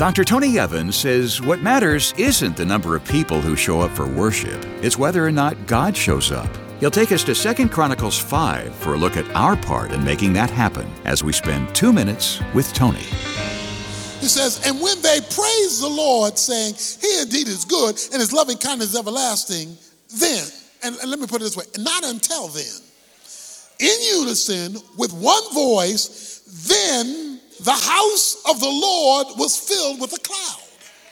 Dr. Tony Evans says what matters isn't the number of people who show up for worship. It's whether or not God shows up. He'll take us to 2 Chronicles 5 for a look at our part in making that happen as we spend 2 minutes with Tony. It says, and when they praised the Lord, saying, He indeed is good, and His loving kindness is everlasting, then, and let me put it this way, not until then, in unison, with one voice, then the house of the Lord was filled with a cloud.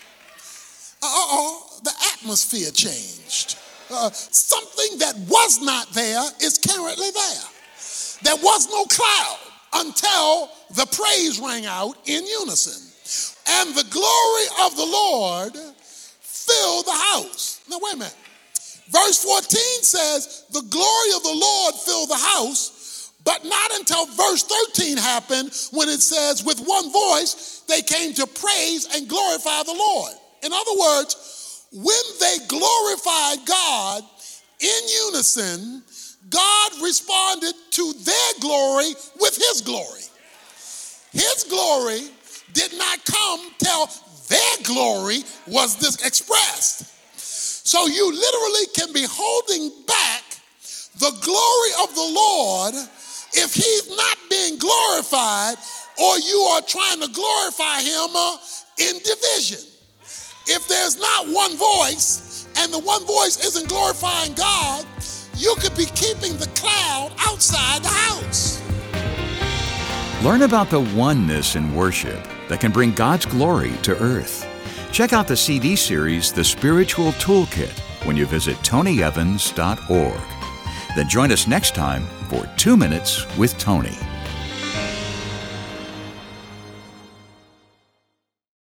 The atmosphere changed. Something that was not there is currently there. There was no cloud until the praise rang out in unison. And the glory of the Lord filled the house. Now wait a minute. Verse 14 says, the glory of the Lord filled the house, but not until verse 13 happened when it says, with one voice, they came to praise and glorify the Lord. In other words, when they glorified God in unison, God responded to their glory with His glory. His glory did not come till their glory was expressed. So you literally can be holding back the glory of the Lord if He's not being glorified, or you are trying to glorify Him in division. If there's not one voice and the one voice isn't glorifying God, you could be keeping the cloud outside the house. Learn about the oneness in worship that can bring God's glory to earth. Check out the CD series, The Spiritual Toolkit, when you visit tonyevans.org. Then join us next time for 2 Minutes with Tony.